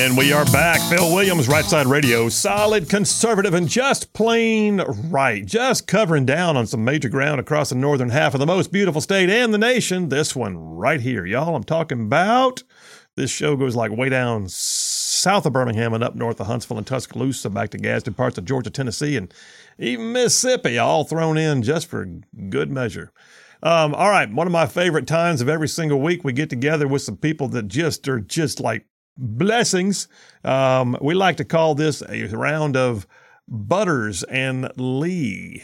And we are back. Phil Williams, Right Side Radio. Solid, conservative, and just plain right. Just covering down on some major ground across the northern half of the most beautiful state in the nation. This one right here, y'all. I'm talking about. This show goes like way down south of Birmingham and up north of Huntsville and Tuscaloosa, back to Gadsden, parts of Georgia, Tennessee, and even Mississippi, all thrown in just for good measure. All right, one of my favorite times of every single week, we get together with some people that just are just like blessings. We like to call this a round of Butters and Lee.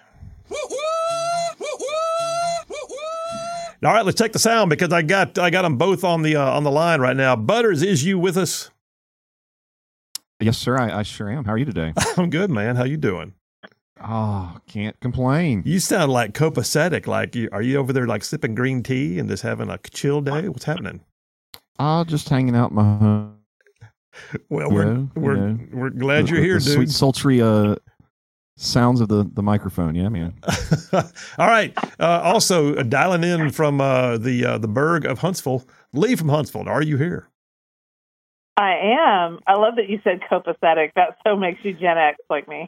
All right, let's take the sound because I got them both on the line right now. Butters, is you with us? Yes, sir. I sure am. How are you today? I'm good, man. How you doing? Oh, can't complain. You sound like copacetic. Like, are you over there like sipping green tea and just having a chill day? What's happening? Just hanging out in my home. Well, we're glad you're here, dude. Sweet, sultry sounds of the microphone. Yeah, man. All right. Also, dialing in from the burg of Huntsville, Lee from Huntsville. Are you here? I am. I love that you said copacetic. That so makes you Gen X like me.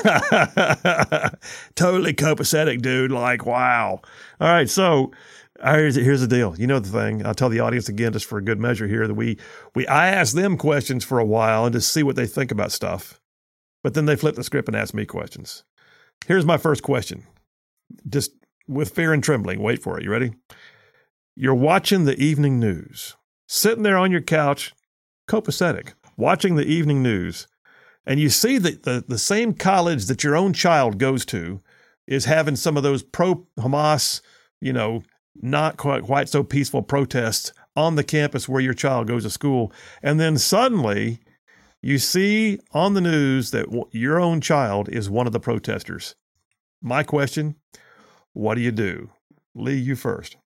Totally copacetic, dude. Like, wow. All right. So here's the deal. You know the thing. I'll tell the audience again, just for a good measure here, that I asked them questions for a while and just see what they think about stuff. But then they flip the script and ask me questions. Here's my first question. Just with fear and trembling. Wait for it. You ready? You're watching the evening news, sitting there on your couch, copacetic, watching the evening news, and you see that the same college that your own child goes to is having some of those pro-Hamas, not quite so peaceful protests on the campus where your child goes to school. And then suddenly you see on the news that your own child is one of the protesters. My question, what do you do? Lee, you first.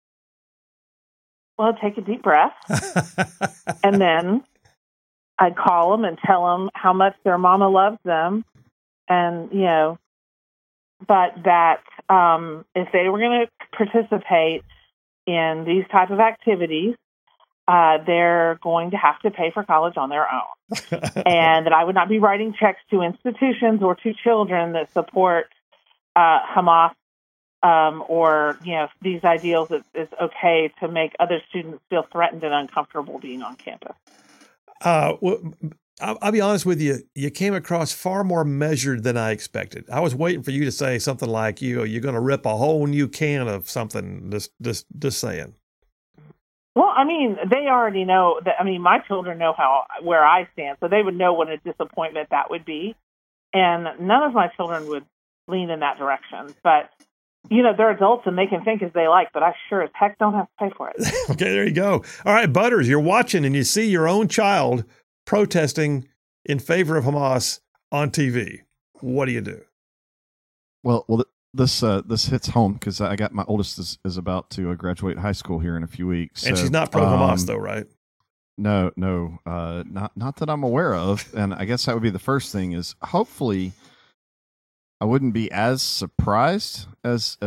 Well, take a deep breath, and then I'd call them and tell them how much their mama loves them, and, but that if they were going to participate in these type of activities, they're going to have to pay for college on their own, and that I would not be writing checks to institutions or to children that support Hamas. Or these ideals, it's okay to make other students feel threatened and uncomfortable being on campus. Well, I'll be honest with you. You came across far more measured than I expected. I was waiting for you to say something like, you're going to rip a whole new can of something. Just saying. Well, I mean, they already know that. I mean, my children know where I stand, so they would know what a disappointment that would be, and none of my children would lean in that direction, but. They're adults and they can think as they like, but I sure as heck don't have to pay for it. Okay, there you go. All right, Butters, you're watching and you see your own child protesting in favor of Hamas on TV. What do you do? Well, this hits home because I got my oldest is about to graduate high school here in a few weeks. And she's not pro Hamas though, right? No, not that I'm aware of. And I guess that would be the first thing is hopefully I wouldn't be as surprised as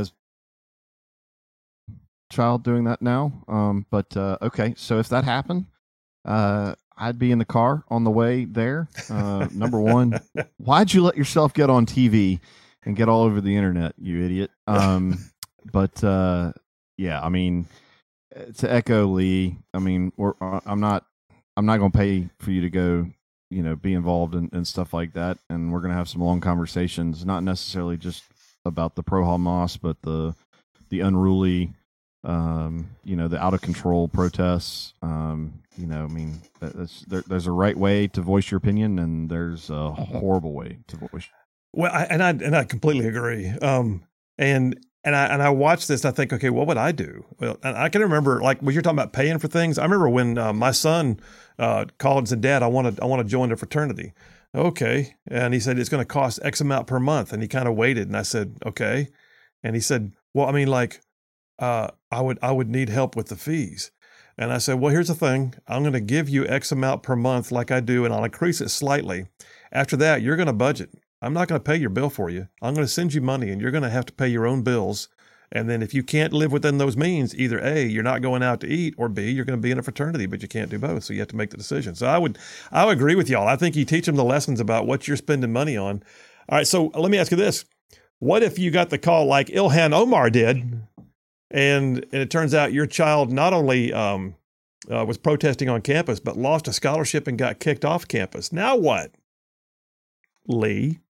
child doing that now. But okay, so if that happened, I'd be in the car on the way there. Number one, why'd you let yourself get on TV and get all over the internet, you idiot? But yeah, I mean, to echo Lee, I mean, I'm not going to pay for you to go. Be involved in stuff like that. And we're going to have some long conversations, not necessarily just about the pro-Hamas, but the unruly, the out of control protests. I mean, there's a right way to voice your opinion and there's a horrible way to voice. Well, I completely agree. And I watch this and I think, okay, what would I do? Well, and I can remember, like, when you're talking about paying for things, I remember when my son called and said, Dad, I want to join the fraternity. Okay. And he said, it's going to cost X amount per month. And he kind of waited. And I said, okay. And he said, well, I mean, like, I would need help with the fees. And I said, well, here's the thing. I'm going to give you X amount per month like I do, and I'll increase it slightly. After that, you're going to budget. I'm not going to pay your bill for you. I'm going to send you money, and you're going to have to pay your own bills And then if you can't live within those means, either A, you're not going out to eat, or B, you're going to be in a fraternity, but you can't do both. So you have to make the decision. So I would agree with y'all. I think you teach them the lessons about what you're spending money on. All right. So let me ask you this. What if you got the call like Ilhan Omar did, and it turns out your child not only was protesting on campus, but lost a scholarship and got kicked off campus? Now what, Lee?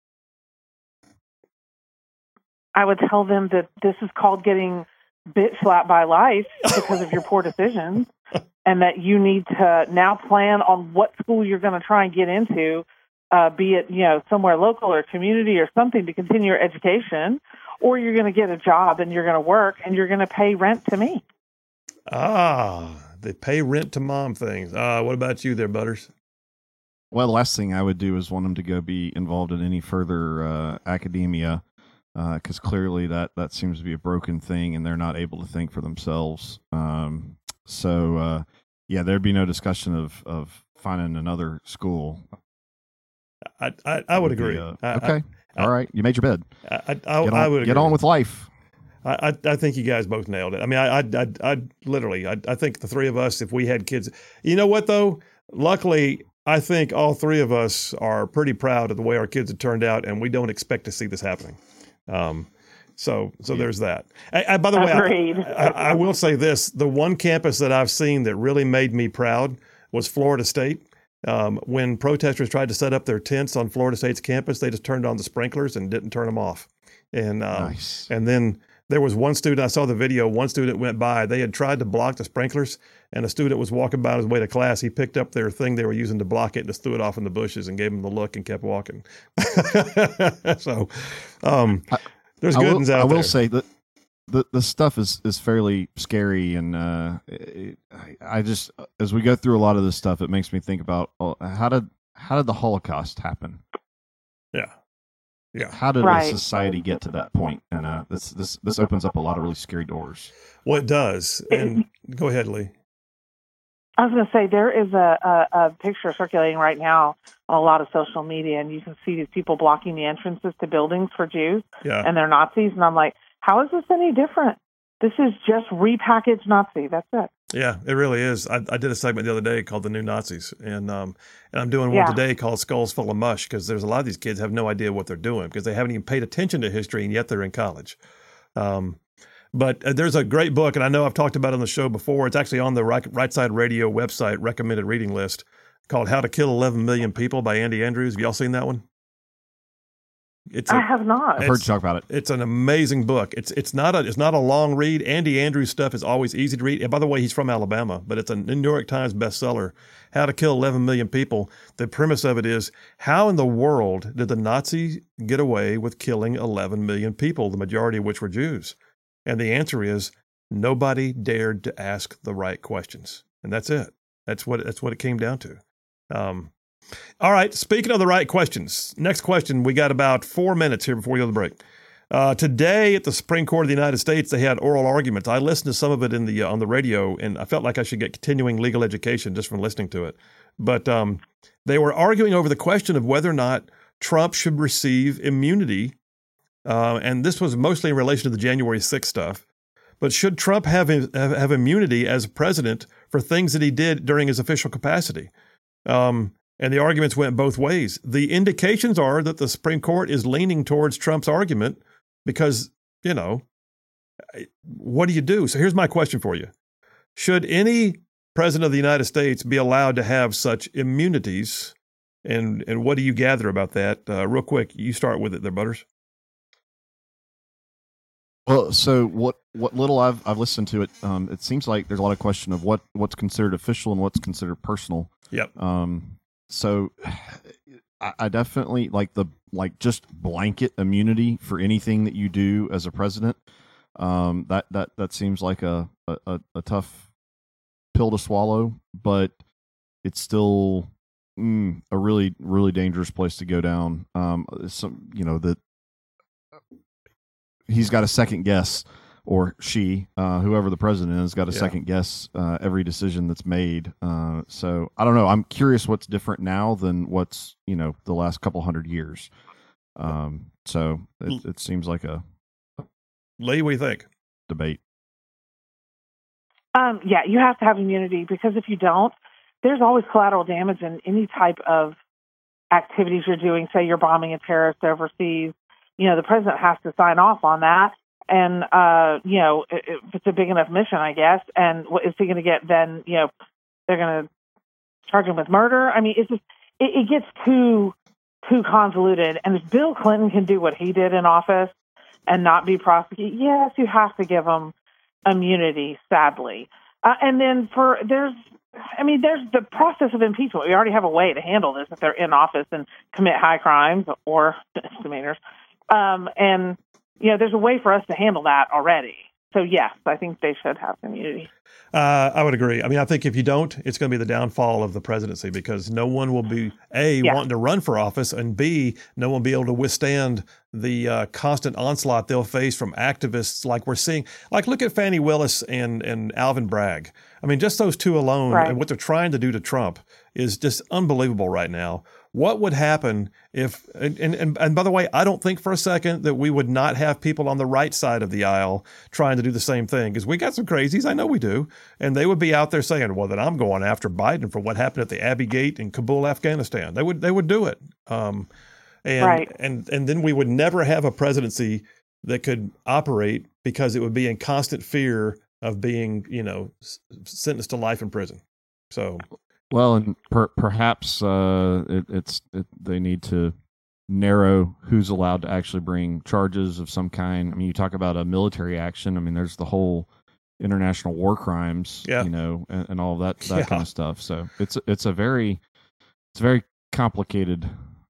I would tell them that this is called getting bit slapped by life because of your poor decisions, and that you need to now plan on what school you're going to try and get into, be it, somewhere local or community or something, to continue your education, or you're going to get a job and you're going to work and you're going to pay rent to me. The pay rent to mom things. What about you there, Butters? Well, the last thing I would do is want them to go be involved in any further academia, because clearly that seems to be a broken thing, and they're not able to think for themselves. There'd be no discussion of finding another school. I would agree. Okay. All right. You made your bed. I would agree. Get on with life. I think you guys both nailed it. I mean, I literally think the three of us, if we had kids, you know what though? Luckily, I think all three of us are pretty proud of the way our kids have turned out, and we don't expect to see this happening. So there's that. By the way, I will say this: the one campus that I've seen that really made me proud was Florida State. When protesters tried to set up their tents on Florida State's campus, they just turned on the sprinklers and didn't turn them off. And nice. And then there was one student, I saw the video, one student went by, they had tried to block the sprinklers, and a student was walking by on his way to class. He picked up their thing they were using to block it and just threw it off in the bushes and gave him the look and kept walking. So there's good ones out there. I will say that the stuff is fairly scary, and I just, as we go through a lot of this stuff, it makes me think about how did the Holocaust happen? Yeah. How did a society get to that point? And this opens up a lot of really scary doors. Well, it does. And go ahead, Lee. I was going to say, there is a picture circulating right now on a lot of social media, and you can see these people blocking the entrances to buildings for Jews, and they're Nazis. And I'm like, how is this any different? This is just repackaged Nazi. That's it. Yeah, it really is. I did a segment the other day called The New Nazis, and I'm doing one today called Skulls Full of Mush, because there's a lot of these kids have no idea what they're doing because they haven't even paid attention to history, and yet they're in college. But there's a great book, and I know I've talked about it on the show before. It's actually on the Right Side Radio website recommended reading list, called How to Kill 11 Million People by Andy Andrews. Have y'all seen that one? I have not. I've heard you talk about it. It's an amazing book. It's not a long read. Andy Andrews stuff is always easy to read. And by the way, he's from Alabama, but it's a New York Times bestseller. How to Kill 11 Million People. The premise of it is, how in the world did the Nazis get away with killing 11 million people, the majority of which were Jews? And the answer is, nobody dared to ask the right questions, and that's it. That's what it came down to. All right. Speaking of the right questions, next question. We got about 4 minutes here before we go to the break. Today at the Supreme Court of the United States, they had oral arguments. I listened to some of it on the radio, and I felt like I should get continuing legal education just from listening to it. But they were arguing over the question of whether or not Trump should receive immunity. And this was mostly in relation to the January 6th stuff. But should Trump have immunity as president for things that he did during his official capacity? And the arguments went both ways. The indications are that the Supreme Court is leaning towards Trump's argument because, what do you do? So here's my question for you. Should any president of the United States be allowed to have such immunities? And what do you gather about that? Real quick, you start with it there, Butters. Well, so what little I've listened to it, it seems like there's a lot of question of what's considered official and what's considered personal. Yep. So I definitely like just blanket immunity for anything that you do as a president. That seems like a tough pill to swallow, but it's still a really, really dangerous place to go down. That he's got a second guess, or she, whoever the president is, got a second guess every decision that's made. So I don't know. I'm curious what's different now than what's the last couple hundred years. So it seems like a. Lee, what do you think? debate? Yeah, you have to have immunity, because if you don't, there's always collateral damage in any type of activities you're doing. Say you're bombing a terrorist overseas, the president has to sign off on that. And, if it's a big enough mission, I guess, and what is he going to get then? They're going to charge him with murder. I mean, it's just, it gets too convoluted. And if Bill Clinton can do what he did in office and not be prosecuted, yes, you have to give him immunity, sadly. And then there's the process of impeachment. We already have a way to handle this if they're in office and commit high crimes or misdemeanors. And there's a way for us to handle that already. So, yes, I think they should have immunity. I would agree. I mean, I think if you don't, it's going to be the downfall of the presidency, because no one will be, A, wanting to run for office, and B, no one will be able to withstand the constant onslaught they'll face from activists like we're seeing. Like, look at Fani Willis and Alvin Bragg. I mean, just those two alone, right, and what they're trying to do to Trump is just unbelievable right now. What would happen if, and by the way, I don't think for a second that we would not have people on the right side of the aisle trying to do the same thing, because we got some crazies, I know we do, and they would be out there saying, well, then I'm going after Biden for what happened at the Abbey Gate in Kabul, Afghanistan. They would do it. Right. And then we would never have a presidency that could operate, because it would be in constant fear of being, sentenced to life in prison. So... Well, and perhaps they need to narrow who's allowed to actually bring charges of some kind. I mean, you talk about a military action. I mean, there's the whole international war crimes, and all of that kind of stuff. So it's very complicated.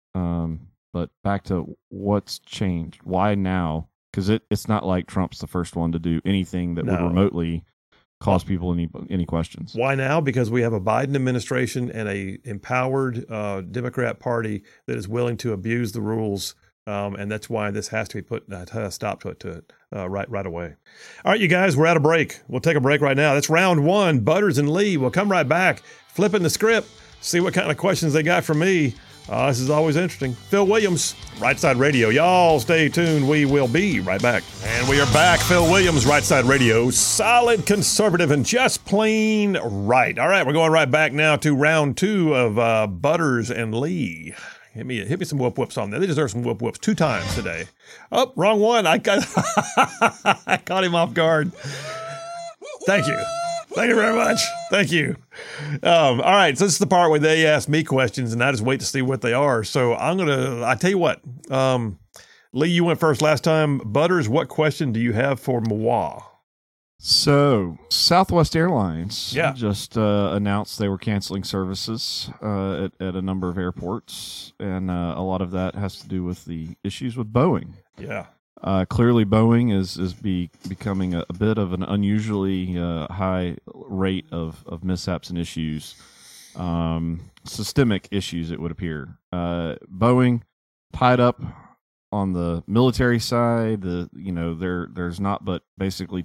But back to what's changed. Why now? Because it's not like Trump's the first one to do anything that would remotely cause people any questions. Why now? Because we have a Biden administration and a empowered Democrat Party that is willing to abuse the rules, and that's why this has to be put a stop to it right away. All right, you guys, we're at a break. We'll take a break right now. That's round one. Butters and Lee. We'll come right back, flipping the script, see what kind of questions they got from me. This is always interesting. Phil Williams, Right Side Radio. Y'all stay tuned. We will be right back. And we are back. Phil Williams, Right Side Radio. Solid, conservative, and just plain right. All right, we're going right back now to round two of Butters and Lee. Hit me some whoop-whoops on there. They deserve some whoop-whoops 2 times today. Oh, wrong one. I caught him off guard. Thank you. Thank you very much. Thank you. All right. So this is the part where they ask me questions and I just wait to see what they are. So I tell you what, Lee, you went first last time. Butters, what question do you have for moi? So Southwest Airlines just announced they were canceling services at a number of airports. And a lot of that has to do with the issues with Boeing. Yeah. Clearly, Boeing is becoming a bit of an unusually high rate of mishaps and issues, systemic issues, it would appear. Boeing tied up on the military side. There's not but basically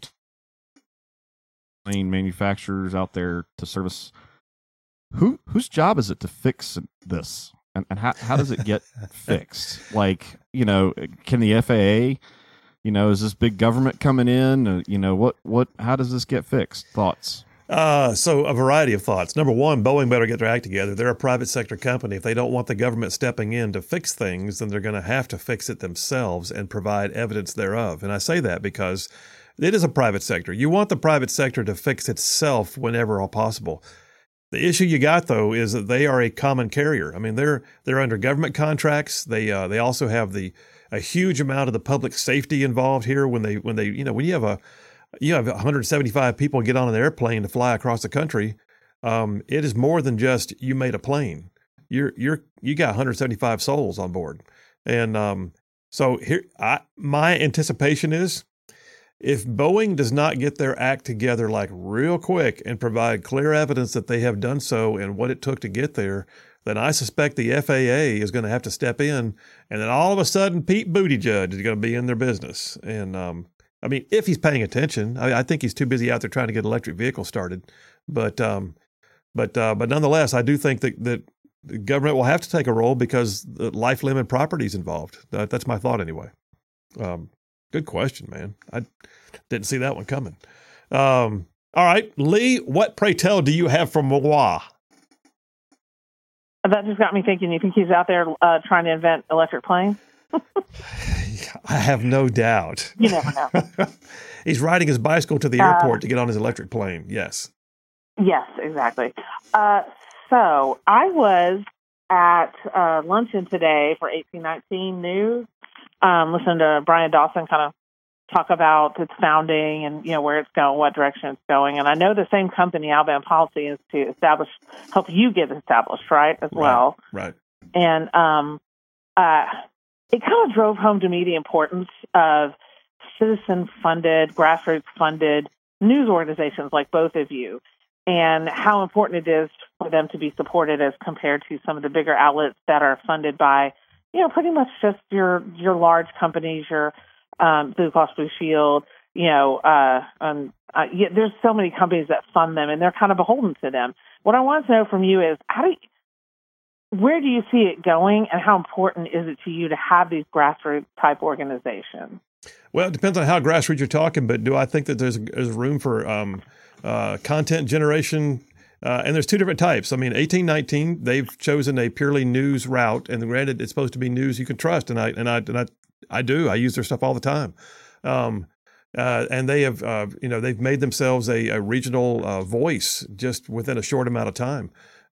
plane manufacturers out there to service. Whose job is it to fix this? And how does it get fixed? Like, can the FAA, is this big government coming in? How does this get fixed? Thoughts? So a variety of thoughts. Number one, Boeing better get their act together. They're a private sector company. If they don't want the government stepping in to fix things, then they're going to have to fix it themselves and provide evidence thereof. And I say that because it is a private sector. You want the private sector to fix itself whenever possible. The issue you got, though, is that they are a common carrier. I mean, they're under government contracts. They also have a huge amount of the public safety involved here. When you have 175 people get on an airplane to fly across the country, it is more than just you made a plane. You got 175 souls on board, and so here my anticipation is, if Boeing does not get their act together like real quick and provide clear evidence that they have done so and what it took to get there, then I suspect the FAA is going to have to step in, and then all of a sudden Pete Buttigieg is going to be in their business. And I mean, if he's paying attention, I think he's too busy out there trying to get electric vehicles started. But nonetheless, I do think that the government will have to take a role because the life limit property is involved. That's my thought anyway. Go Good question, man. I didn't see that one coming. All right, Lee, what, pray tell, do you have from moi? That just got me thinking. You think he's out there trying to invent electric planes? I have no doubt. You never know. He's riding his bicycle to the airport to get on his electric plane. Yes. Yes, exactly. So I was at luncheon today for 1819 News, listening to Brian Dawson kind of talk about its founding and, where it's going, what direction it's going. And I know the same company, Alabama Policy Institute, help you get established, right, as well. Right. And it kind of drove home to me the importance of citizen-funded, grassroots-funded news organizations like both of you, and how important it is for them to be supported as compared to some of the bigger outlets that are funded by, pretty much just your large companies, your Blue Cross Blue Shield. There's so many companies that fund them, and they're kind of beholden to them. What I want to know from you is where do you see it going, and how important is it to you to have these grassroots type organizations? Well, it depends on how grassroots you're talking, but do I think that there's room for content generation? And there's two different types. I mean, 1819, they've chosen a purely news route, and granted, it's supposed to be news you can trust, and I do. I use their stuff all the time. And they have, they've made themselves a regional voice just within a short amount of time.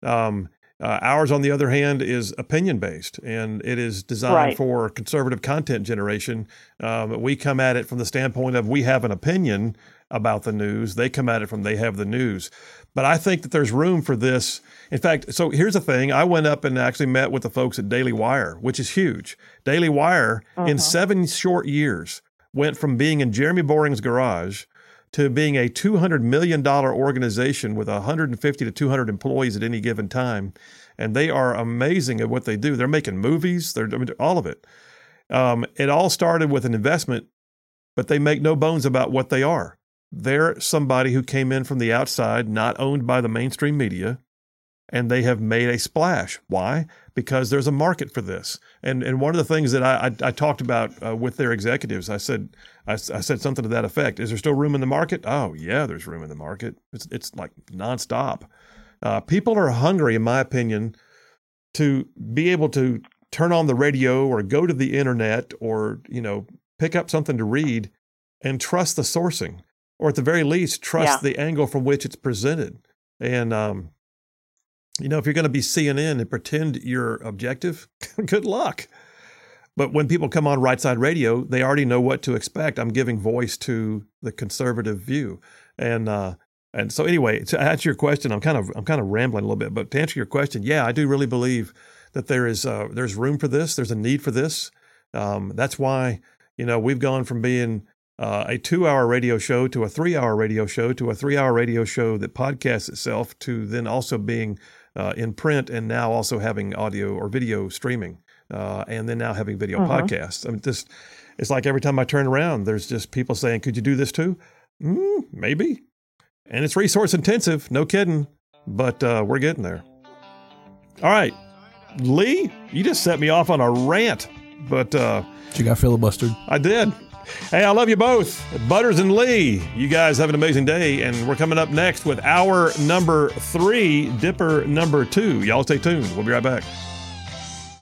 Ours, on the other hand, is opinion-based, and it is designed for conservative content generation. We come at it from the standpoint of we have an opinion about the news. They come at it from they have the news. But I think that there's room for this. In fact, so here's the thing. I went up and actually met with the folks at Daily Wire, which is huge. Daily Wire, in 7 short years, went from being in Jeremy Boring's garage to being a $200 million organization with 150 to 200 employees at any given time. And they are amazing at what they do. They're making movies, all of it. It all started with an investment, but they make no bones about what they are. They're somebody who came in from the outside, not owned by the mainstream media, and they have made a splash. Why? Because there's a market for this. And one of the things that I talked about with their executives, I said something to that effect. Is there still room in the market? Oh, yeah, there's room in the market. It's like nonstop. People are hungry, in my opinion, to be able to turn on the radio or go to the internet or, pick up something to read and trust the sourcing, or at the very least, trust the angle from which it's presented. And, if you're going to be CNN and pretend you're objective, good luck. But when people come on Right Side Radio, they already know what to expect. I'm giving voice to the conservative view. And so anyway, to answer your question, I'm kind of rambling a little bit, but to answer your question, yeah, I do really believe that there's room for this. There's a need for this. That's why, we've gone from being a 2-hour radio show to a 3-hour radio show to a 3-hour radio show that podcasts itself to then also being in print and now also having audio or video streaming and then now having video podcasts. I mean, it's like every time I turn around, there's just people saying, could you do this too? Maybe. And it's resource intensive, no kidding, but we're getting there. All right, Lee, you just set me off on a rant, but you got filibustered. I did. Hey, I love you both. Butters and Lee, you guys have an amazing day, and we're coming up next with hour number 3, Dipper number 2. Y'all stay tuned. We'll be right back.